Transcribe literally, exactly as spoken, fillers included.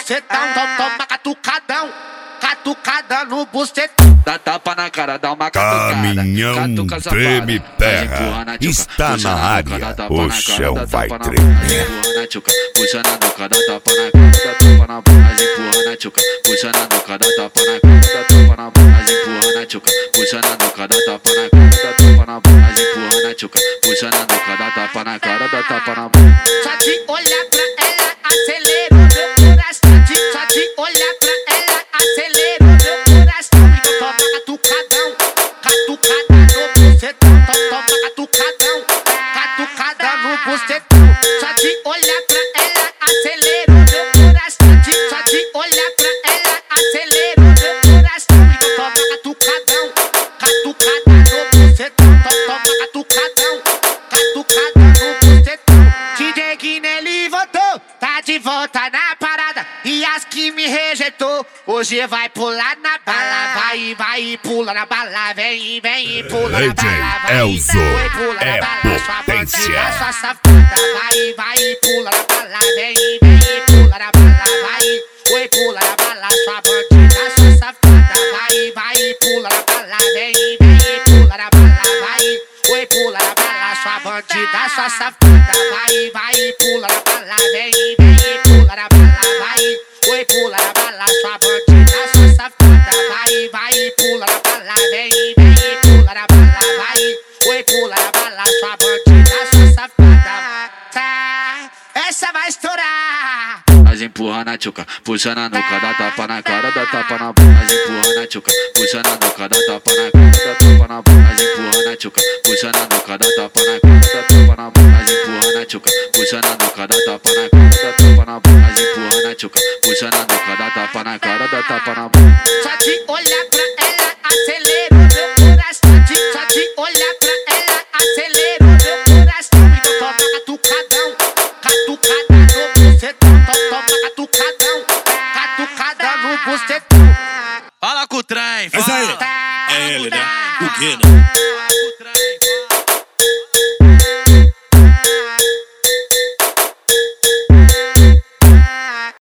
bucetão, toma catucadão, catucada no bucetão. Dá tapa na cara, dá uma catucada. Caminhão treme terra, está na área, o chão vai tremer. Puxa na nuca, dá tapa na cara, dá tapa na bunda, empurra na tchuca. Puxa na nuca, dá tapa na cara, dá tapa na bunda, empurra na tchuca. Puxa na nuca, dá tapa na cara, dá tapa na bunda, empurra na tchuca. Puxa na nuca, dá tapa na cara, dá tapa na bunda. Só de olhar pra ela, acelerou meu coração. Só de olhar pra ela, acelerou meu coração. Então toma catucadão, catucada no bucetão. Toma catucadão, catucada no bucetão. Só de olhar pra ela, acelerou meu coração. Só de olhar pra ela, acelerou meu coração. Então toma catucadão, catucada no bucetão. Toma catucadão, catucada no bucetão. D J Guinelli voltou, tá de volta na parada. E as que me rejeitou, hoje vai pular na bala. Vai, vai, pula na bala. Vem, vem, pula na bala. Vai, Elzo vai, pula é na bala. Sua potência. bandida, sua safada. Vai, vai, pula na bala. Vem, vem, pula na bala. Vai, oi, pula na bala. Sua bandida, sua safada. Vai, vai, pula na bala. Vem, vem, pula na bala. Vai, oi, pula na bala. Sua bandida, sua safada. Vai, vai, pula na bala. Vem, vem, pula na bala. Vai, oi, pula na bala. Sua bandida, sua safada. Vai, vai, pula na bala. Vem, vem, pula na bala. Vai, oi, pula na bala. Sua bandida, sua safada. Tá, essa vai estourar. Mas empurra na tchuca, puxa na nuca, dá tapa na cara, dá tapa na bunda. Mas empurra na tchuca, puxa na nuca, dá tapa na cara, dá tapa na bunda. Mas empurra na tchuca, puxa na nuca, dá tapa na cara, dá tapa na bunda. Mas empurra na tchuca, puxa na nuca, dá tapa na cara, dá tapa na bunda. Mas empurra na tchuca, puxa na nuca, dá tapa na cara, dá tapa na bunda. Só de olhar pra ela, acelerou meu coração. Só de olhar pra ela, acelerou meu coração. Então toma catucadão, catucada no bucetão. Toma catucadão, catucada no bucetão. Fala com o trem, Mas aí, fala. é ele, né? O Guina.